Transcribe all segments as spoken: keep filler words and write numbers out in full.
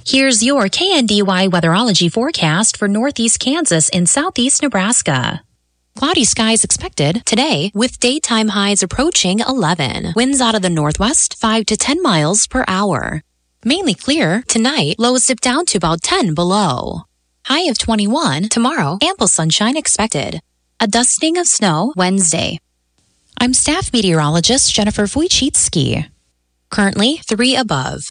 Here's your K N D Y weatherology forecast for northeast Kansas and southeast Nebraska. Cloudy skies expected today with daytime highs approaching eleven. Winds out of the northwest five to ten miles per hour. Mainly clear tonight, lows dip down to about ten below. High of twenty-one tomorrow, ample sunshine expected. A dusting of snow Wednesday. I'm staff meteorologist Jennifer Wojcicki. Currently three above.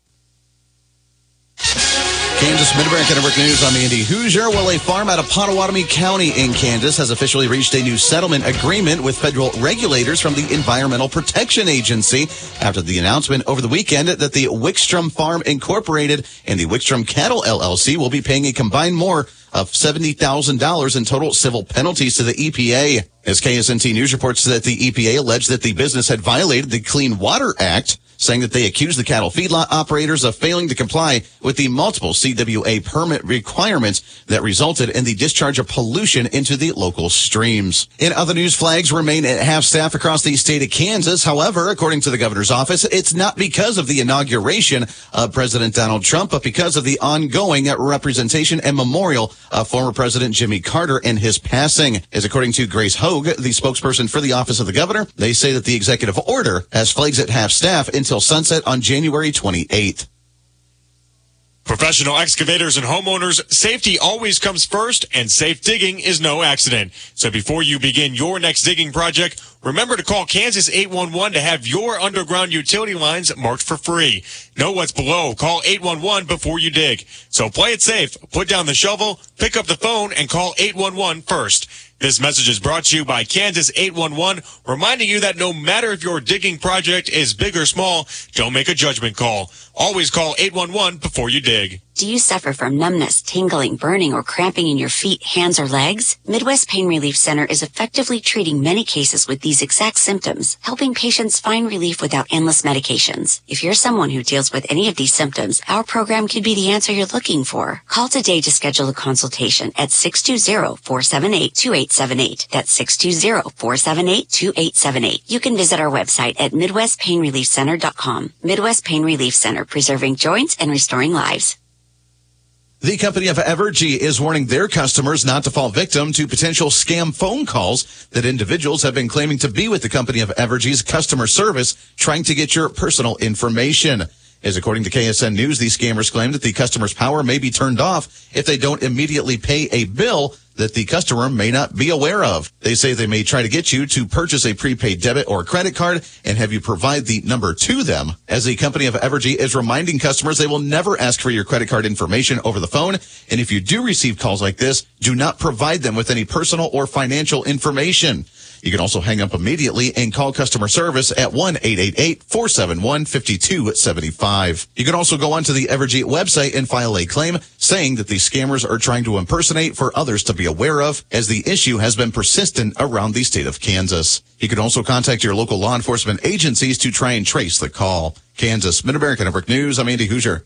Kansas Mid-America Network News, I'm Andy Hoosier. Well, a farm out of Pottawatomie County in Kansas has officially reached a new settlement agreement with federal regulators from the Environmental Protection Agency after the announcement over the weekend that the Wickstrom Farm Incorporated and the Wickstrom Cattle L L C will be paying a combined more of seventy thousand dollars in total civil penalties to the E P A. As K S N T News reports that the E P A alleged that the business had violated the Clean Water Act, saying that they accused the cattle feedlot operators of failing to comply with the multiple C W A permit requirements that resulted in the discharge of pollution into the local streams. In other news, flags remain at half-staff across the state of Kansas. However, according to the governor's office, it's not because of the inauguration of President Donald Trump, but because of the ongoing representation and memorial of former President Jimmy Carter and his passing. As according to Grace Hogue, the spokesperson for the office of the governor, they say that the executive order has flags at half-staff until sunset on January twenty-eighth. Professional excavators and homeowners, safety always comes first, and safe digging is no accident. So before you begin your next digging project, remember to call Kansas eight one one to have your underground utility lines marked for free. Know what's below. Call eight one one before you dig. So play it safe. Put down the shovel, pick up the phone, and call eight one one first. This message is brought to you by Kansas eight one one, reminding you that no matter if your digging project is big or small, don't make a judgment call. Always call eight one one before you dig. Do you suffer from numbness, tingling, burning, or cramping in your feet, hands, or legs? Midwest Pain Relief Center is effectively treating many cases with these exact symptoms, helping patients find relief without endless medications. If you're someone who deals with any of these symptoms, our program could be the answer you're looking for. Call today to schedule a consultation at six two zero, four seven eight, two eight seven eight. That's six two zero, four seven eight, two eight seven eight. You can visit our website at midwest pain relief center dot com. Midwest Pain Relief Center, preserving joints and restoring lives. The company of Evergy is warning their customers not to fall victim to potential scam phone calls that individuals have been claiming to be with the company of Evergy's customer service, trying to get your personal information. As according to K S N News, these scammers claim that the customer's power may be turned off if they don't immediately pay a bill that the customer may not be aware of. They say they may try to get you to purchase a prepaid debit or credit card and have you provide the number to them. As the company of Evergy is reminding customers, they will never ask for your credit card information over the phone. And if you do receive calls like this, do not provide them with any personal or financial information. You can also hang up immediately and call customer service at one eight eight eight, four seven one, five two seven five. You can also go onto the Evergy website and file a claim saying that the scammers are trying to impersonate for others to be aware of, as the issue has been persistent around the state of Kansas. You can also contact your local law enforcement agencies to try and trace the call. Kansas Mid-America Network News, I'm Andy Hoosier.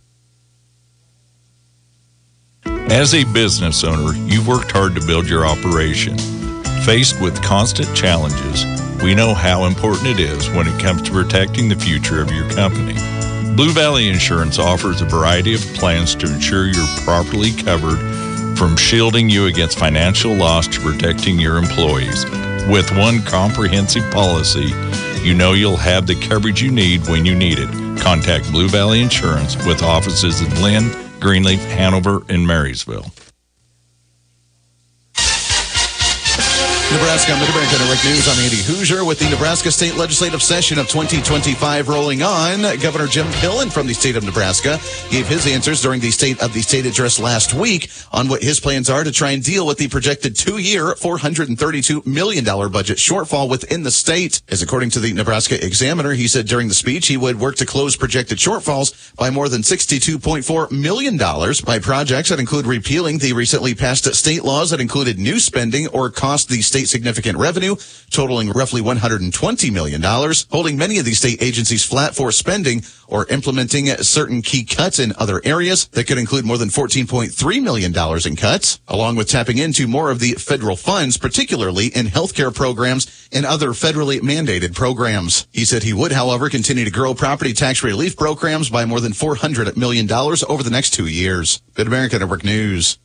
As a business owner, you've worked hard to build your operation. Faced with constant challenges, we know how important it is when it comes to protecting the future of your company. Blue Valley Insurance offers a variety of plans to ensure you're properly covered, from shielding you against financial loss to protecting your employees. With one comprehensive policy, you know you'll have the coverage you need when you need it. Contact Blue Valley Insurance with offices in Lynn, Greenleaf, Hanover, and Marysville. Nebraska Mid-America Network News, I'm Andy Hoosier. With the Nebraska State Legislative Session of twenty twenty-five rolling on, Governor Jim Pillen from the state of Nebraska gave his answers during the State of the State address last week on what his plans are to try and deal with the projected two-year, four hundred thirty-two million dollars budget shortfall within the state. As according to the Nebraska Examiner, he said during the speech he would work to close projected shortfalls by more than sixty-two point four million dollars by projects that include repealing the recently passed state laws that included new spending or cost the state anticipate significant revenue, totaling roughly one hundred twenty million dollars, holding many of these state agencies flat for spending or implementing certain key cuts in other areas that could include more than fourteen point three million dollars in cuts, along with tapping into more of the federal funds, particularly in healthcare programs and other federally mandated programs. He said he would, however, continue to grow property tax relief programs by more than four hundred million dollars over the next two years. Good America Network News.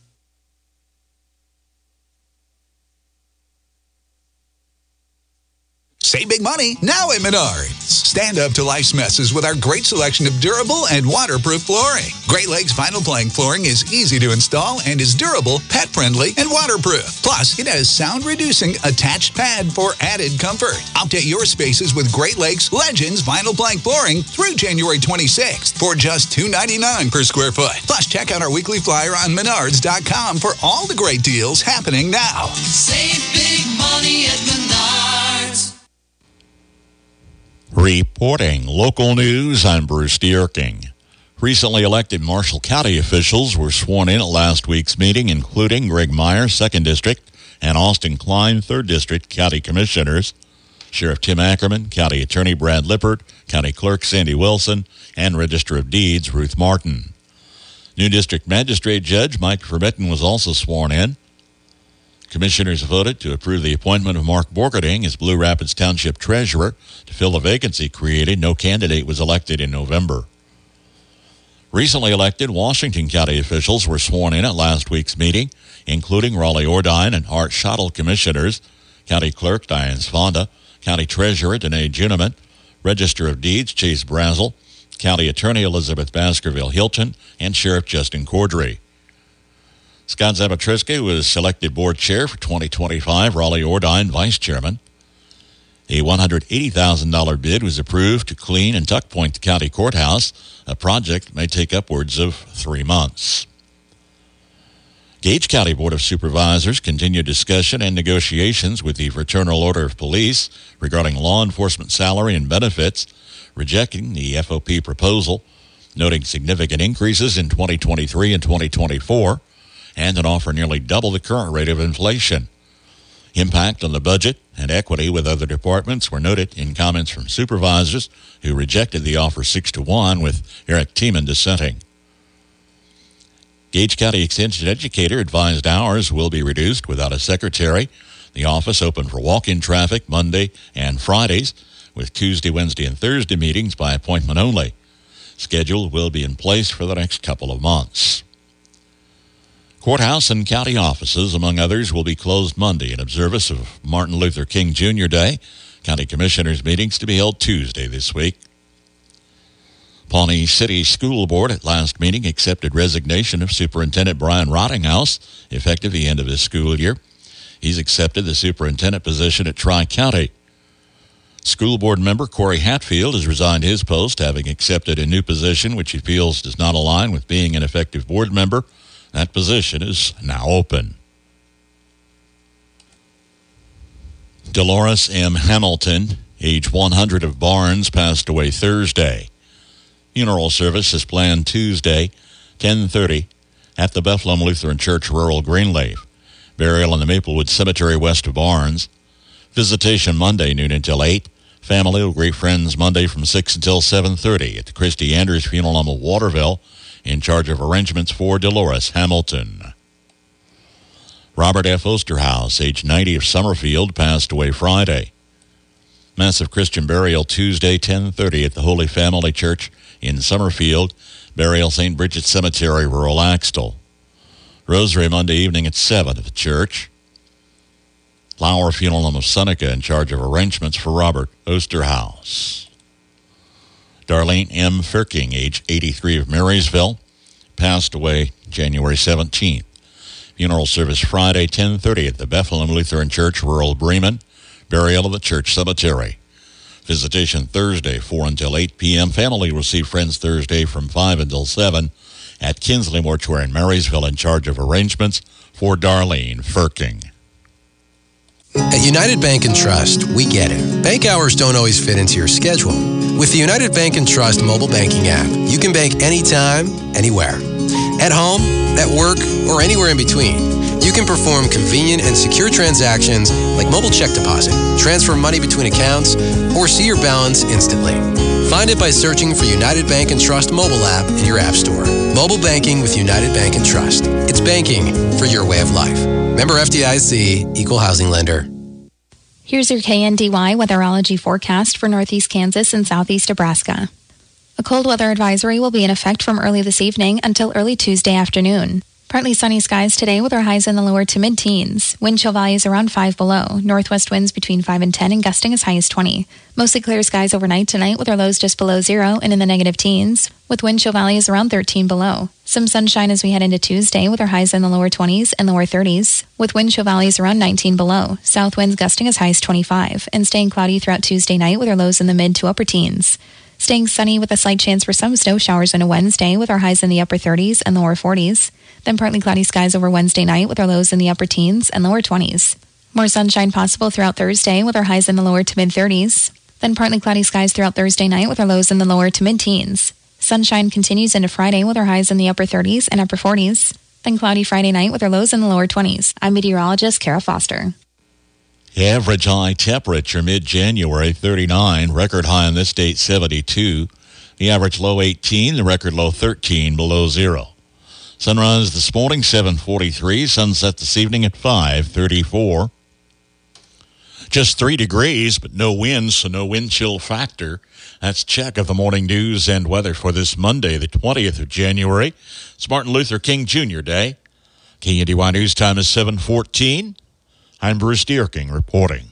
Save big money now at Menards. Stand up to life's messes with our great selection of durable and waterproof flooring. Great Lakes Vinyl Plank Flooring is easy to install and is durable, pet-friendly, and waterproof. Plus, it has sound-reducing attached pad for added comfort. Update your spaces with Great Lakes Legends Vinyl Plank Flooring through January twenty-sixth for just two dollars and ninety-nine cents per square foot. Plus, check out our weekly flyer on menards dot com for all the great deals happening now. Save big money at Menards. Reporting local news, I'm Bruce Dierking. Recently elected Marshall County officials were sworn in at last week's meeting, including Greg Meyer, second District, and Austin Klein, third District County Commissioners, Sheriff Tim Ackerman, County Attorney Brad Lippert, County Clerk Sandy Wilson, and Register of Deeds Ruth Martin. New District Magistrate Judge Mike Vermitten was also sworn in. Commissioners voted to approve the appointment of Mark Borgerding as Blue Rapids Township Treasurer to fill a vacancy created. No candidate was elected in November. Recently elected Washington County officials were sworn in at last week's meeting, including Raleigh Ordine and Art Schottel Commissioners, County Clerk Diane Sfonda, County Treasurer Danae Juniman, Register of Deeds Chase Brazel, County Attorney Elizabeth Baskerville-Hilton, and Sheriff Justin Cordray. Scott Zabatriski was selected board chair for twenty twenty-five, Raleigh Ordine vice chairman. A one hundred eighty thousand dollars bid was approved to clean and tuck point the county courthouse, a project that may take upwards of three months. Gage County Board of Supervisors continued discussion and negotiations with the Fraternal Order of Police regarding law enforcement salary and benefits, rejecting the F O P proposal, noting significant increases in twenty twenty-three and twenty twenty-four, and an offer nearly double the current rate of inflation. Impact on the budget and equity with other departments were noted in comments from supervisors who rejected the offer six to one, with Eric Tiemann dissenting. Gage County Extension Educator advised hours will be reduced without a secretary. The office open for walk-in traffic Monday and Fridays, with Tuesday, Wednesday, and Thursday meetings by appointment only. Schedule will be in place for the next couple of months. Courthouse and county offices, among others, will be closed Monday in observance of Martin Luther King Junior Day. County Commissioners meetings to be held Tuesday this week. Pawnee City School Board at last meeting accepted resignation of Superintendent Brian Rottinghouse, effective the end of this school year. He's accepted the superintendent position at Tri-County. School Board member Corey Hatfield has resigned his post, having accepted a new position which he feels does not align with being an effective board member. That position is now open. Dolores M. Hamilton, age one hundred, of Barnes, passed away Thursday. Funeral service is planned Tuesday, ten thirty, at the Bethlehem Lutheran Church, rural Greenleaf. Burial in the Maplewood Cemetery west of Barnes. Visitation Monday, noon until eight. Family will greet friends Monday from six until seven thirty at the Christy Andrews Funeral Home of Waterville, in charge of arrangements for Dolores Hamilton. Robert F. Osterhaus, age ninety, of Summerfield, passed away Friday. Massive Christian burial Tuesday, ten thirty, at the Holy Family Church in Summerfield. Burial Saint Bridget Cemetery, rural Axtell. Rosary Monday evening at seven at the church. Flower Funeral Home of Seneca, in charge of arrangements for Robert Osterhaus. Darlene M. Firking, age eighty-three, of Marysville, passed away January seventeenth. Funeral service Friday, ten thirty, at the Bethlehem Lutheran Church, rural Bremen. Burial of the church cemetery. Visitation Thursday, four until eight p.m. Family will see friends Thursday from five until seven at Kinsley Mortuary in Marysville, in charge of arrangements for Darlene Firking. At United Bank and Trust, we get it. Bank hours don't always fit into your schedule. With the United Bank and Trust mobile banking app, you can bank anytime, anywhere. At home, at work, or anywhere in between. You can perform convenient and secure transactions like mobile check deposit, transfer money between accounts, or see your balance instantly. Find it by searching for United Bank and Trust mobile app in your app store. Mobile banking with United Bank and Trust. It's banking for your way of life. Member F D I C, Equal Housing Lender. Here's your K N D Y weatherology forecast for northeast Kansas and southeast Nebraska. A cold weather advisory will be in effect from early this evening until early Tuesday afternoon. Partly sunny skies today with our highs in the lower to mid-teens. Wind chill values around five below. Northwest winds between five and ten and gusting as high as twenty. Mostly clear skies overnight tonight with our lows just below zero and in the negative teens, with wind chill values around thirteen below. Some sunshine as we head into Tuesday with our highs in the lower twenties and lower thirties, with wind chill values around nineteen below. South winds gusting as high as twenty-five, and staying cloudy throughout Tuesday night with our lows in the mid to upper teens. Staying sunny with a slight chance for some snow showers into Wednesday with our highs in the upper thirties and lower forties. Then partly cloudy skies over Wednesday night with our lows in the upper teens and lower twenties. More sunshine possible throughout Thursday with our highs in the lower to mid-thirties. Then partly cloudy skies throughout Thursday night with our lows in the lower to mid-teens. Sunshine continues into Friday with our highs in the upper thirties and upper forties. Then cloudy Friday night with our lows in the lower twenties. I'm meteorologist Kara Foster. The average high temperature mid-January, thirty-nine. Record high on this date, seventy-two. The average low, eighteen. The record low, thirteen, below zero. Sunrise this morning, seven forty-three. Sunset this evening at five thirty-four. Just three degrees, but no wind, so no wind chill factor. That's a check of the morning news and weather for this Monday, the twentieth of January. It's Martin Luther King Junior Day. K N D Y News time is seven fourteen. I'm Bruce Dierking reporting.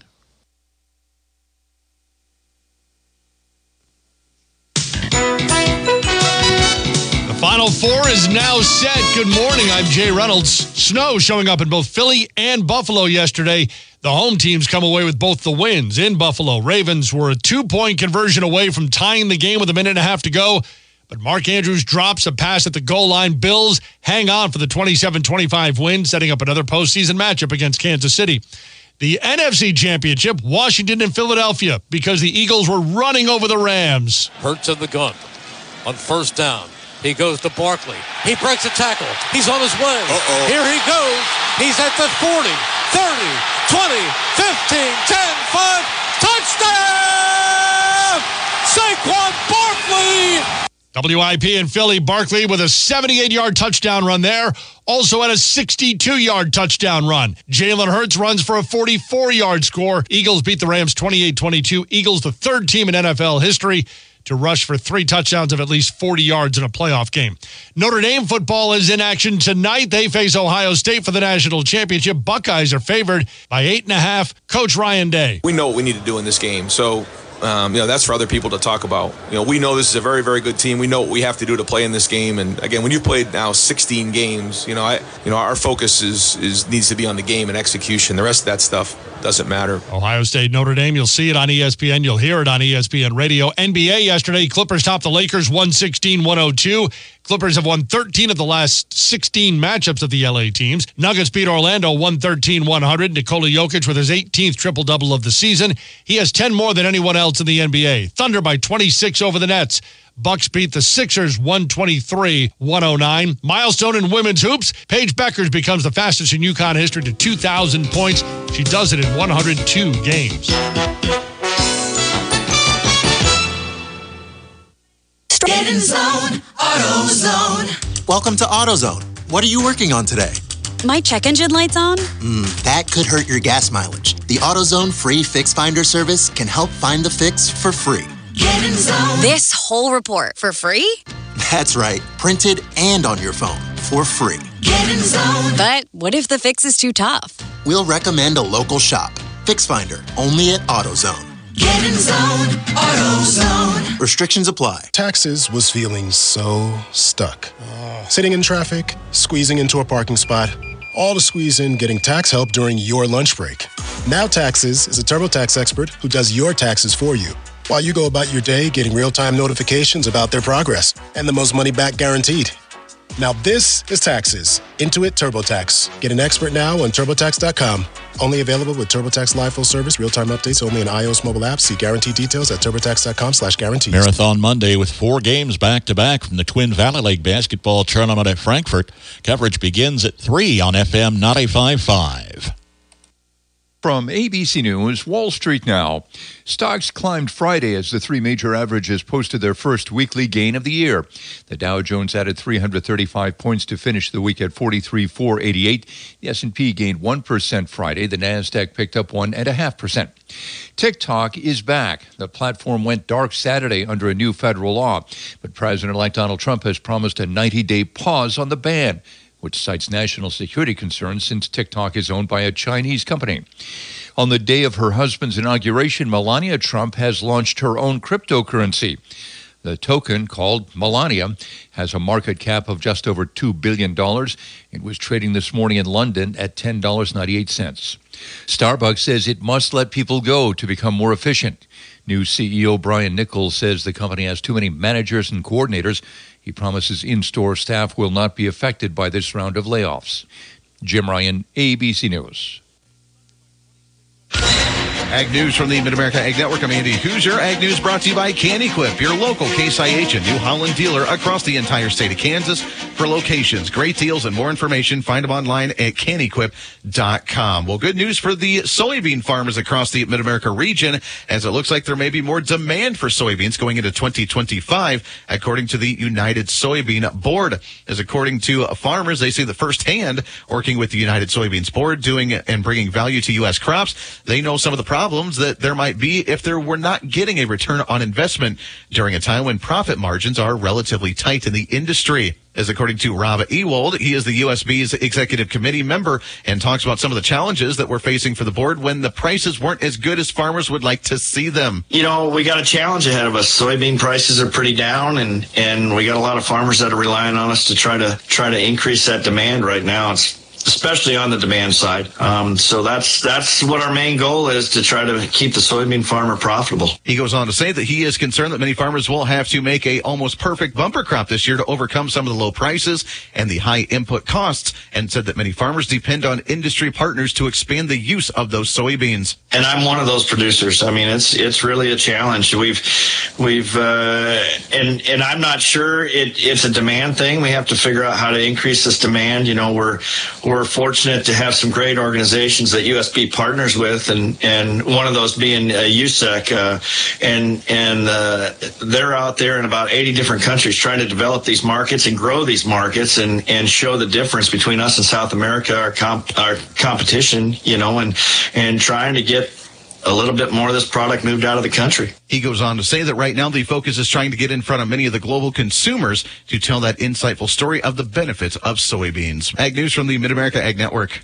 The Final Four is now set. Good morning. I'm Jay Reynolds. Snow showing up in both Philly and Buffalo yesterday. The home teams come away with both the wins in Buffalo. Ravens were a two-point conversion away from tying the game with a minute and a half to go. But Mark Andrews drops a pass at the goal line. Bills hang on for the twenty-seven twenty-five win, setting up another postseason matchup against Kansas City. The N F C Championship, Washington and Philadelphia, because the Eagles were running over the Rams. Hurts in the gun on first down. He goes to Barkley. He breaks a tackle. He's on his way. Uh-oh. Here he goes. He's at the forty, thirty, twenty, fifteen, ten, five. Touchdown! Saquon Barkley! W I P in Philly, Barkley with a seventy-eight-yard touchdown run there. Also had a sixty-two-yard touchdown run. Jalen Hurts runs for a forty-four-yard score. Eagles beat the Rams twenty-eight twenty-two. Eagles, the third team in N F L history to rush for three touchdowns of at least forty yards in a playoff game. Notre Dame football is in action tonight. They face Ohio State for the national championship. Buckeyes are favored by eight and a half. Coach Ryan Day. We know what we need to do in this game, so Um, you know, that's for other people to talk about. You know, we know this is a very, very good team. We know what we have to do to play in this game. And again, when you've played now sixteen games, you know, I, you know, our focus is is needs to be on the game and execution. The rest of that stuff doesn't matter. Ohio State, Notre Dame, you'll see it on E S P N. You'll hear it on E S P N Radio. N B A yesterday, Clippers topped the Lakers one sixteen one oh two. Clippers have won thirteen of the last sixteen matchups of the L A teams. Nuggets beat Orlando one thirteen one hundred. Nikola Jokic with his eighteenth triple-double of the season. He has ten more than anyone else in the N B A. Thunder by twenty-six over the Nets. Bucks beat the Sixers one twenty-three one oh nine. Milestone in women's hoops. Paige Beckers becomes the fastest in UConn history to two thousand points. She does it in one hundred two games. Get in zone, AutoZone. Welcome to AutoZone. What are you working on today? My check engine light's on? Hmm, that could hurt your gas mileage. The AutoZone free Fix Finder service can help find the fix for free. Get in zone. This whole report for free? That's right, printed and on your phone for free. Get in zone. But what if the fix is too tough? We'll recommend a local shop. Fix Finder, only at AutoZone. Get in zone, AutoZone. Restrictions apply. Taxes was feeling so stuck. Uh, Sitting in traffic, squeezing into a parking spot, all to squeeze in getting tax help during your lunch break. Now Taxes is a TurboTax expert who does your taxes for you, while you go about your day getting real-time notifications about their progress and the most money back guaranteed. Now this is Taxes. Intuit TurboTax. Get an expert now on TurboTax dot com. Only available with TurboTax Live full service, real-time updates only in iOS mobile apps. See guarantee details at turbotax.com slash guarantees. Marathon Monday with four games back-to-back from the Twin Valley League basketball tournament at Frankfort. Coverage begins at three on F M ninety-five point five. From A B C News, Wall Street now. Stocks climbed Friday as the three major averages posted their first weekly gain of the year. The Dow Jones added three hundred thirty-five points to finish the week at forty-three thousand four hundred eighty-eight. The S and P gained one percent Friday. The Nasdaq picked up one point five percent. TikTok is back. The platform went dark Saturday under a new federal law, but President-elect Donald Trump has promised a ninety-day pause on the ban, which cites national security concerns since TikTok is owned by a Chinese company. On the day of her husband's inauguration, Melania Trump has launched her own cryptocurrency. The token, called Melania, has a market cap of just over two billion dollars. It was trading this morning in London at ten dollars and ninety-eight cents. Starbucks says it must let people go to become more efficient. New C E O Brian Nichols says the company has too many managers and coordinators. He promises in-store staff will not be affected by this round of layoffs. Jim Ryan, A B C News. Ag News from the Mid-America Ag Network. I'm Andy Hoosier. Ag News brought to you by CanEquip, your local Case I H and New Holland dealer across the entire state of Kansas. For locations, great deals, and more information, find them online at can equip dot com. Well, good news for the soybean farmers across the Mid-America region, as it looks like there may be more demand for soybeans going into twenty twenty-five, according to the United Soybean Board. As according to farmers, they say that firsthand, working with the United Soybeans Board, doing and bringing value to U S crops, they know some of the problems that there might be if there were not getting a return on investment during a time when profit margins are relatively tight in the industry. As according to Rob Ewald, he is the U S B's executive committee member and talks about some of the challenges that we're facing for the board when the prices weren't as good as farmers would like to see them. You know, we got a challenge ahead of us. Soybean prices are pretty down, and, and we got a lot of farmers that are relying on us to try to try to increase that demand right now. It's especially on the demand side. Um, so that's that's what our main goal is, to try to keep the soybean farmer profitable. He goes on to say that he is concerned that many farmers will have to make a almost perfect bumper crop this year to overcome some of the low prices and the high input costs, and said that many farmers depend on industry partners to expand the use of those soybeans. And I'm one of those producers. I mean, it's it's really a challenge. We've we've uh, and and I'm not sure it, it's a demand thing. We have to figure out how to increase this demand. You know, we're We're fortunate to have some great organizations that U S B partners with, and, and one of those being uh, U S E C, uh, and and uh, they're out there in about eighty different countries trying to develop these markets and grow these markets, and, and show the difference between us and South America, our comp, our competition, you know, and and trying to get a little bit more of this product moved out of the country. He goes on to say that right now the focus is trying to get in front of many of the global consumers to tell that insightful story of the benefits of soybeans. Ag News from the Mid-America Ag Network.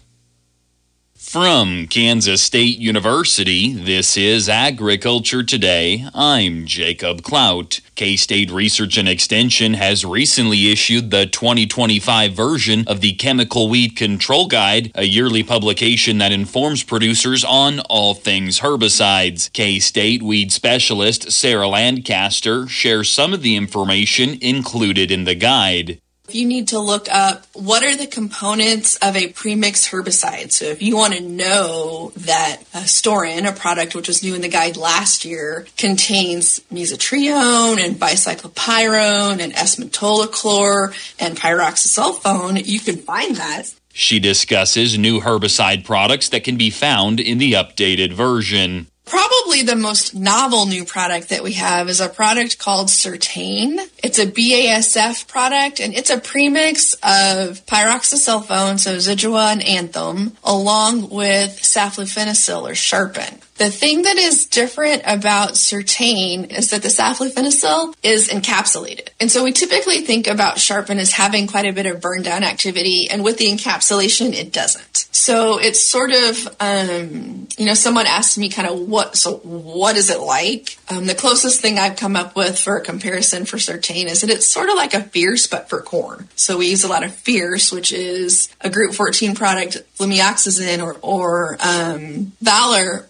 From Kansas State University, this is Agriculture Today. I'm Jacob Clout. K-State Research and Extension has recently issued the twenty twenty-five version of the Chemical Weed Control Guide, a yearly publication that informs producers on all things herbicides. K-State weed specialist Sarah Lancaster shares some of the information included in the guide. You need to look up what are the components of a premix herbicide. So if you want to know that uh, Storin, a product which was new in the guide last year, contains mesotrione and bicyclopyrone and S-metolachlor and pyroxasulfone, you can find that. She discusses new herbicide products that can be found in the updated version. Probably the most novel new product that we have is a product called Certain. It's a B A S F product, and it's a premix of pyroxasulfone, so Zidua and Anthem, along with saflufenicil or Sharpen. The thing that is different about Certain is that the saflufenicil is encapsulated. And so we typically think about Sharpen as having quite a bit of burn down activity, and with the encapsulation, it doesn't. So it's sort of, um, you know, someone asked me kind of what, so what is it like? Um, the closest thing I've come up with for a comparison for Certain is that it's sort of like a Fierce, but for corn. So we use a lot of Fierce, which is a Group fourteen product, flumioxazin or, or um, Valor,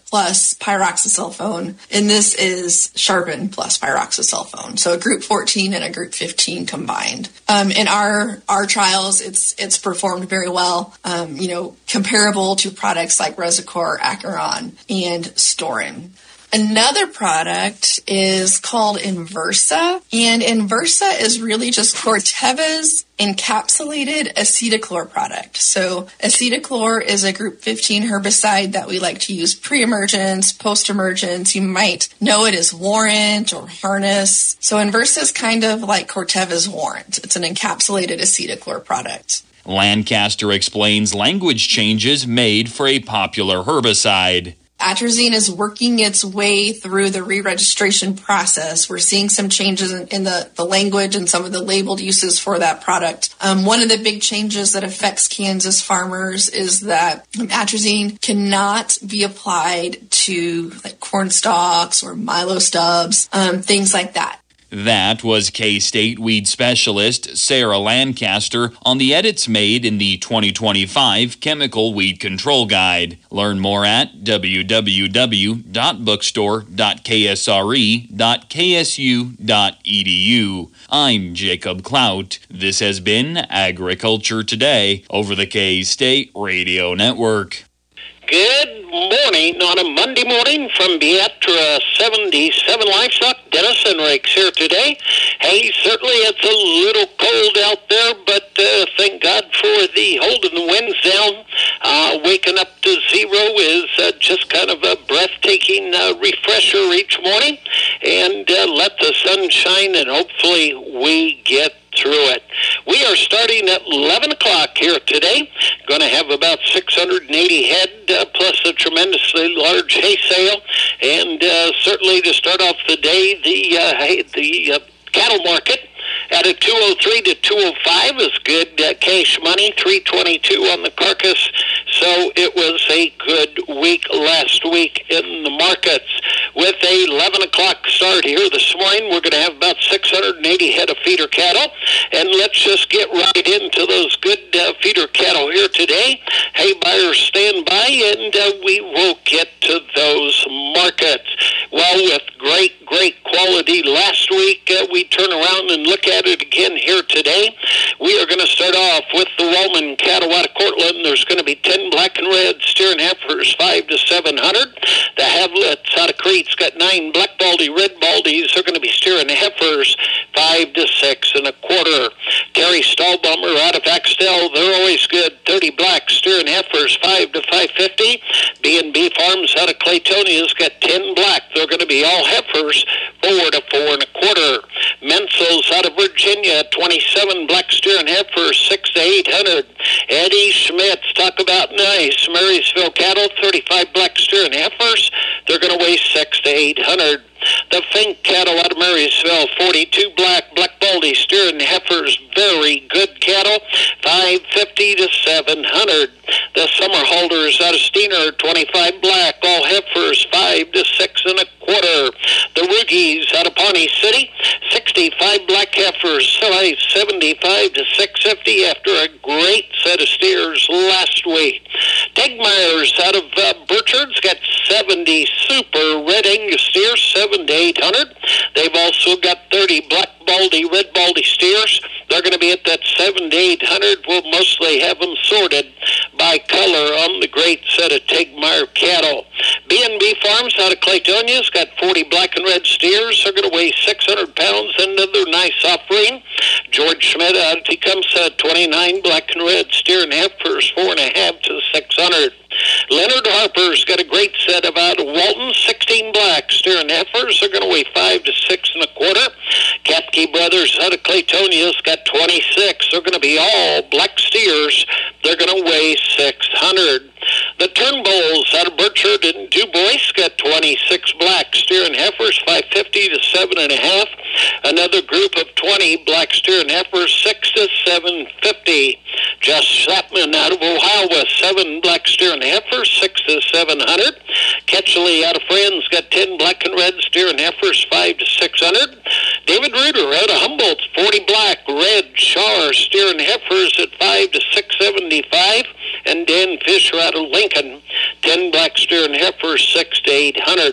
plus pyroxasulfone, and this is Sharpen plus pyroxasulfone. So a group fourteen and a group fifteen combined. Um, in our our trials, it's it's performed very well. Um, you know, comparable to products like Resicor, Acheron, and Storin. Another product is called Inversa, and Inversa is really just Corteva's encapsulated acetochlor product. So acetochlor is a group fifteen herbicide that we like to use pre-emergence, post-emergence. You might know it as Warrant or Harness. So Inversa is kind of like Corteva's Warrant. It's an encapsulated acetochlor product. Lancaster explains language changes made for a popular herbicide. Atrazine is working its way through the re-registration process. We're seeing some changes in, in the, the language and some of the labeled uses for that product. Um, one of the big changes that affects Kansas farmers is that atrazine cannot be applied to like corn stalks or milo stubs, um, things like that. That was K-State weed specialist Sarah Lancaster on the edits made in the twenty twenty-five Chemical Weed Control Guide. Learn more at w w w dot bookstore dot k s r e dot k s u dot e d u. I'm Jacob Clout. This has been Agriculture Today over the K-State Radio Network. Good morning on a Monday morning from Beatra seventy-seven Livestock. Dennis Enriques here today. Hey, certainly it's a little cold out there, but uh, thank God for the holding the winds down. Uh, waking up to zero is uh, just kind of a breathtaking uh, refresher each morning. And uh, let the sun shine, and hopefully we get through it. We are starting at eleven o'clock here today. Going to have about six hundred eighty head, uh, plus a tremendously large hay sale. And uh, certainly to start off the day, the, uh, hay, the uh, cattle market at a two oh three to two oh five is good uh, cash money, three twenty-two on the carcass. So it was a good week last week in the markets. With a eleven o'clock start here this morning, we're going to have about six hundred eighty head of feeder cattle. And let's just get right into those good uh, feeder cattle here today. Hay buyers stand by, and uh, we will get to those markets. Well, with great, great quality last week, uh, we turn around and look at it again here today. We are going to start off with the Wallman cattle out of Cortland. There's going to be ten black and red steer and heifers, five to seven hundred. The Havlets out of Crete's got nine black baldy, red baldies. They're going to be steer and heifers, five to six and a quarter. Terry Stahlbummer out of Axtell, they're always good. thirty black steer and heifers, five to five fifty. B and B Farms out of Claytonia's got ten black. They're going to be all heifers, four to four and a quarter. Mensel's out of Virginia, twenty-seven black steer and heifers, six to eight hundred. Eddie Schmitz, talk about nice. Marysville cattle, thirty-five black steer and heifers. They're going to weigh six to eight hundred. The Fink cattle out of Marysville, forty-two black, black baldy steer and heifers, very good cattle, five fifty to seven hundred. The Summer Holders out of Steiner, twenty-five black, all heifers, five to six and a quarter. The Roogies out of Pawnee City, sixty-five black heifers, seventy-five to six fifty after a great set of steers last week. Tegmeyer's out of uh, Burchard's got seventy super red Angus steers, seven to eight hundred. They've also got thirty black baldy, red baldy steers. They're going to be at that seven to eight hundred. We'll mostly have them sorted by color on the great set of Tegmeyer cattle. B and B Farms out of Claytonia's got forty black and red steers. They're going to weigh six hundred pounds. Another nice offering. George Schmidt out of Tecumseh, twenty-nine black and red steer and heifers, four and a half to six hundred. Leonard Harper's got a great set of out of Walton, sixteen black steer and heifers. They're going to weigh five to six and a quarter. Kapke Brothers out of Claytonia's got twenty-six. They're going to be all black steers. They're going to weigh six hundred. The Turnbulls out of Burchard and Dubois got twenty-six black steer and heifers, five fifty to seven and a half. Another group of twenty black steer and heifers, six to seven fifty. Josh Chapman out of Ohio with seven black steer and heifers, six to seven hundred. Ketchley out of Friends got ten black and red steer and heifers, five to six hundred. David Reuter out of Humboldt, forty black, red, char steer and heifers at five to six seventy-five. And Dan Fisher out of Lincoln, ten black steer and heifers, six to eight hundred.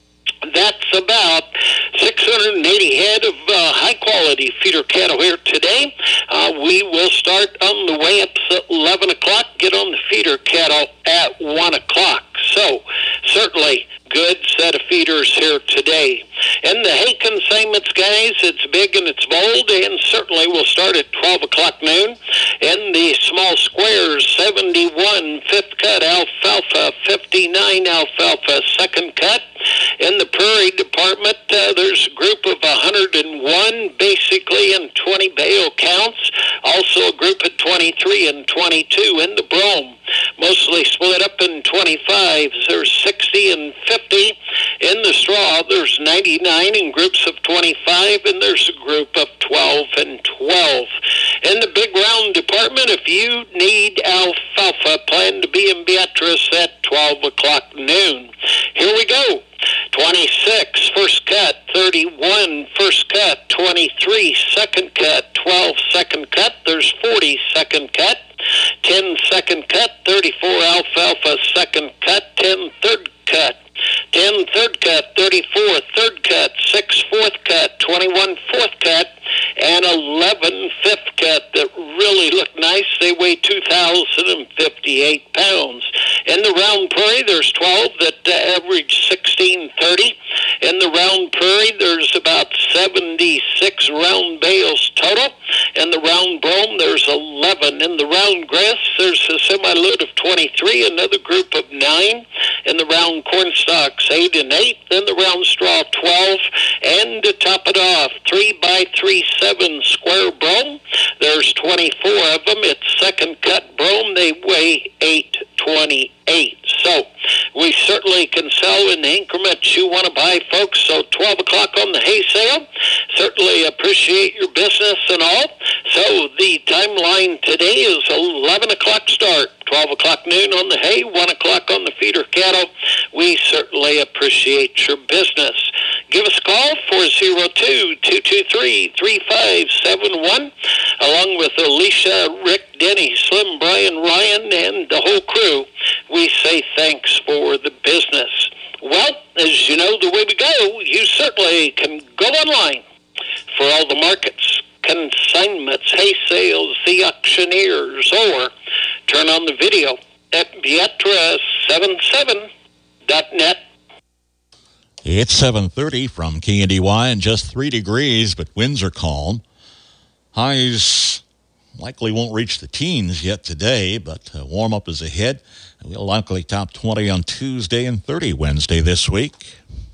That's about six hundred eighty head of uh, high-quality feeder cattle here today. Uh, we will start on the weigh-ups at eleven o'clock, get on the feeder cattle at one o'clock. So, certainly, good set of feeders here today. And the hay consignments, guys, it's big and it's bold, and certainly we'll start at twelve o'clock noon. And the small squares, seventy-one fifth cut alfalfa, fifty-nine alfalfa second cut. In the prairie department, uh, there's a group of one hundred one basically in twenty bale counts. Also a group of twenty-three and twenty-two in the brome. Mostly split up in twenty-fives. There's sixty and fifty in the straw. There's ninety-nine in groups of twenty-five, and there's a group of twelve and twelve. In the big round department, if you need alfalfa, plan to be in Beatrice at twelve o'clock noon. Here we go. twenty-six first cut, thirty-one first cut, twenty-three second cut, twelve second cut. There's forty second cut. ten second cut, thirty-four alfalfa second cut, ten third cut, ten third cut, thirty-four third cut, six fourth cut, twenty-one fourth cut, and eleven fifth cut that really look nice. They weigh two thousand fifty-eight pounds. In the round prairie, there's twelve that uh, average sixteen thirty. In the round prairie, there's about seventy-six round bales total. In the round brome, there's eleven. In the round grass, there's a semi-load of twenty-three, another group of nine. In the round corn stalks, eight and eight. In the round straw, twelve. And to top it off, three by three seven square brome. There's twenty-four of them. It's second cut brome. They weigh eight twenty-eight. So we certainly can sell in the increments you want to buy, folks. So twelve o'clock on the hay sale. Certainly appreciate your business and all. So the timeline today is eleven o'clock start, twelve o'clock noon on the hay, one o'clock on the feeder cattle. We certainly appreciate your business. Give us a call, four oh two, two two three, three five seven one, along with Alicia, Rick, Denny, Slim, Brian, Ryan, and the whole crew. We say thanks for the business. Well, as you know, the way we go, you certainly can go online for all the markets, consignments, hay sales, the auctioneers, or turn on the video at Beatrice seventy-seven dot net. It's seven thirty from K N D Y and just three degrees, but winds are calm. Highs likely won't reach the teens yet today, but uh, warm-up is ahead. We'll likely top twenty on Tuesday and thirty Wednesday this week.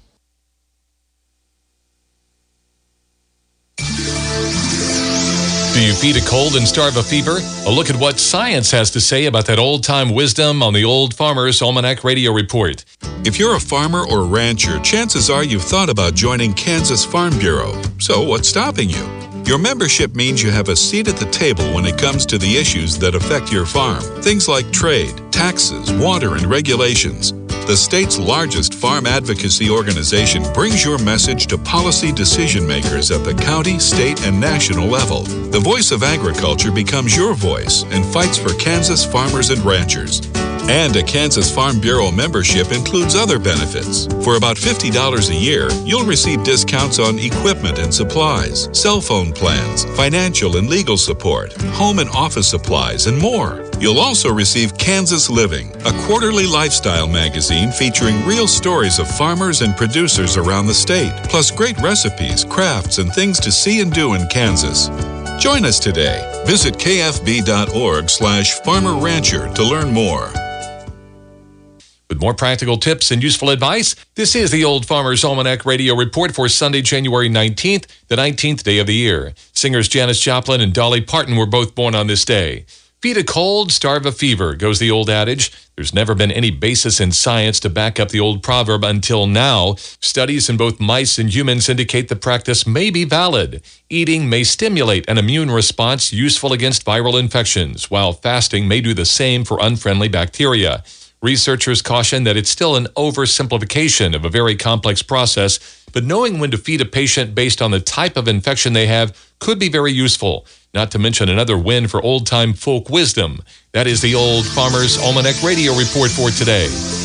Do you feed a cold and starve a fever? A look at what science has to say about that old-time wisdom on the Old Farmer's Almanac Radio Report. If you're a farmer or rancher, chances are you've thought about joining Kansas Farm Bureau. So what's stopping you? Your membership means you have a seat at the table when it comes to the issues that affect your farm. Things like trade, taxes, water, and regulations. The state's largest farm advocacy organization brings your message to policy decision makers at the county, state, and national level. The voice of agriculture becomes your voice and fights for Kansas farmers and ranchers. And a Kansas Farm Bureau membership includes other benefits. For about fifty dollars a year, you'll receive discounts on equipment and supplies, cell phone plans, financial and legal support, home and office supplies, and more. You'll also receive Kansas Living, a quarterly lifestyle magazine featuring real stories of farmers and producers around the state, plus great recipes, crafts, and things to see and do in Kansas. Join us today. Visit kfb.org slash farmer rancher to learn more. With more practical tips and useful advice, this is the Old Farmer's Almanac Radio Report for Sunday, January nineteenth, the nineteenth day of the year. Singers Janis Joplin and Dolly Parton were both born on this day. Feed a cold, starve a fever, goes the old adage. There's never been any basis in science to back up the old proverb until now. Studies in both mice and humans indicate the practice may be valid. Eating may stimulate an immune response useful against viral infections, while fasting may do the same for unfriendly bacteria. Researchers caution that it's still an oversimplification of a very complex process, but knowing when to feed a patient based on the type of infection they have could be very useful. Not to mention another win for old-time folk wisdom. That is the Old Farmer's Almanac Radio Report for today.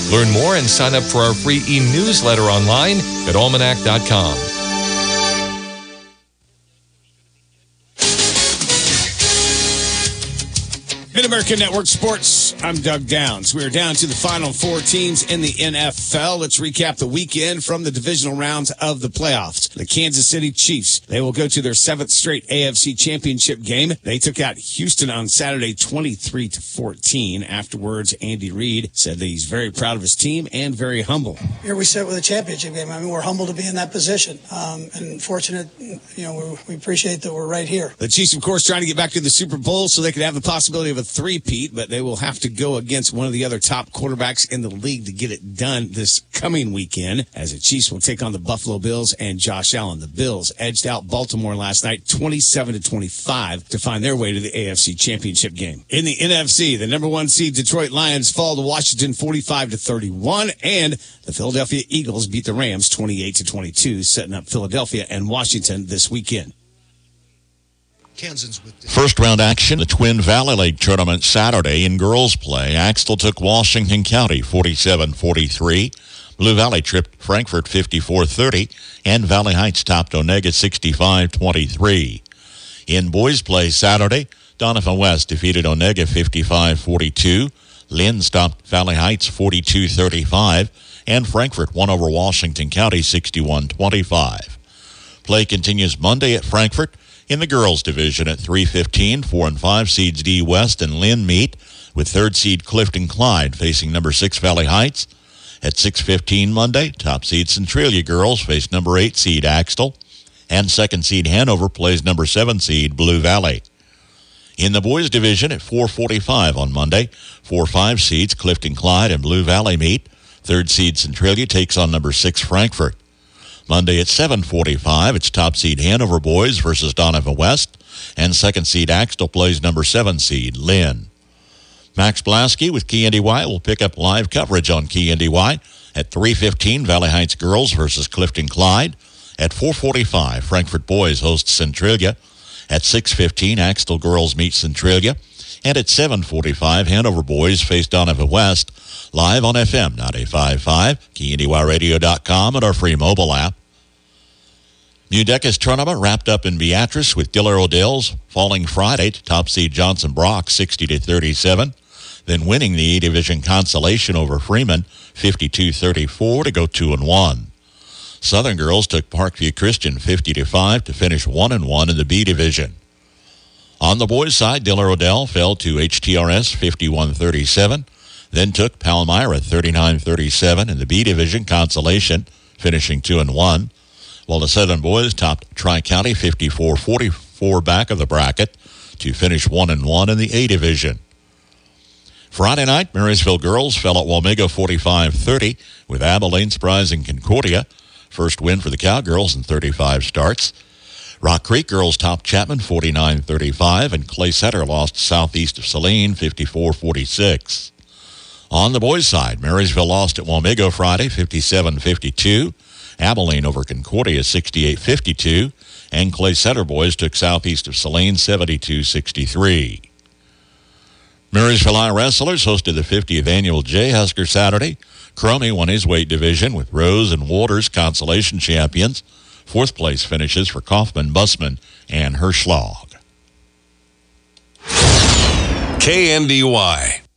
Learn more and sign up for our free e-newsletter online at almanac dot com. Mid-American Network Sports, I'm Doug Downs. We're down to the final four teams in the N F L. Let's recap the weekend from the divisional rounds of the playoffs. The Kansas City Chiefs, they will go to their seventh straight A F C Championship game. They took out Houston on Saturday twenty-three to fourteen. Afterwards, Andy Reid said that he's very proud of his team and very humble. Here we sit with a championship game. I mean, we're humbled to be in that position um, and fortunate, you know, we, we appreciate that we're right here. The Chiefs, of course, trying to get back to the Super Bowl so they could have the possibility of a three-peat, but they will have to go against one of the other top quarterbacks in the league to get it done this coming weekend, as the Chiefs will take on the Buffalo Bills and Josh Allen. The Bills edged out Baltimore last night twenty-seven to twenty-five to find their way to the A F C Championship game. In the N F C, the number one seed Detroit Lions fall to Washington forty-five to thirty-one, and the Philadelphia Eagles beat the Rams twenty-eight to twenty-two, setting up Philadelphia and Washington this weekend. First round action, the Twin Valley League tournament Saturday in girls play. Axtell took Washington County forty-seven forty-three. Blue Valley tripped Frankfort fifty-four thirty, and Valley Heights topped Onega sixty-five twenty-three. In boys play Saturday, Donovan West defeated Onega fifty-five forty-two. Lynn stopped Valley Heights forty-two thirty-five, and Frankfort won over Washington County sixty-one twenty-five. Play continues Monday at Frankfort. In the girls division at three fifteen, four and five seeds D West and Lynn meet, with third seed Clifton Clyde facing number six Valley Heights. At six fifteen Monday, top seed Centralia girls face number eight seed Axtell, and second seed Hanover plays number seven seed Blue Valley. In the boys division at four forty-five on Monday, four five seeds Clifton Clyde and Blue Valley meet. Third seed Centralia takes on number six Frankfort. Monday at seven forty-five, it's top seed Hanover boys versus Donovan West, and second seed Axtell plays number seven seed Lynn. Max Blasky with K N D Y will pick up live coverage on K N D Y at three fifteen, Valley Heights girls versus Clifton Clyde. At four forty-five, Frankfort boys host Centralia. At six fifteen, Axtell girls meet Centralia. And at seven forty-five, Hanover boys face Donovan West. Live on F M ninety-five point five, K N D Y radio dot com, and our free mobile app. Newdeca's tournament wrapped up in Beatrice with Diller Odell's falling Friday to top seed Johnson Brock sixty to thirty-seven, then winning the A Division consolation over Freeman fifty-two thirty-four to go two and one. Southern girls took Parkview Christian fifty to five to finish one and one in the B Division. On the boys' side, Diller Odell fell to H T R S fifty-one thirty-seven, then took Palmyra thirty-nine thirty-seven in the B Division consolation, finishing two and one. While the Southern boys topped Tri-County fifty-four forty-four back of the bracket to finish one and one in the A Division. Friday night, Marysville girls fell at Wamego forty-five thirty, with Abilene surprising Concordia. First win for the Cowgirls in thirty-five starts. Rock Creek girls topped Chapman forty-nine thirty-five, and Clay Center lost southeast of Saline fifty-four forty-six. On the boys' side, Marysville lost at Wamego Friday fifty-seven fifty-two. Abilene over Concordia sixty-eight fifty-two, and Clay Center boys took southeast of Saline seventy-two sixty-three. Marysville High Wrestlers hosted the fiftieth annual J. Husker Saturday. Cromie won his weight division with Rose and Waters consolation champions. Fourth place finishes for Kaufman, Bussman, and Hirschlag. K N D Y.